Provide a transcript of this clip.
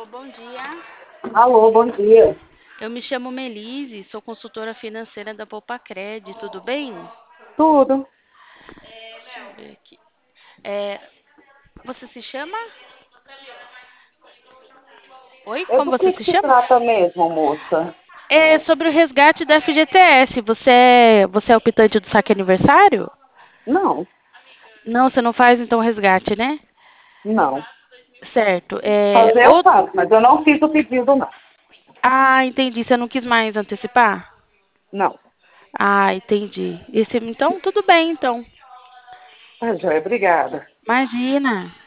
Bom dia. Alô, bom dia. Eu me chamo Melise, sou consultora financeira da Poupacred, tudo bem? Tudo. Deixa eu ver aqui. É, você se chama? Oi, É como do você que se se chama? trata mesmo, moça? É sobre o resgate da FGTS. Você é optante do saque aniversário? Não, Não, você não faz então resgate, né? não. Certo. Fazer eu faço, mas eu não fiz o pedido, não. Entendi. Você não quis mais antecipar? Não. Ah, entendi. Então, tudo bem, então. Ah, joia, obrigada. Imagina.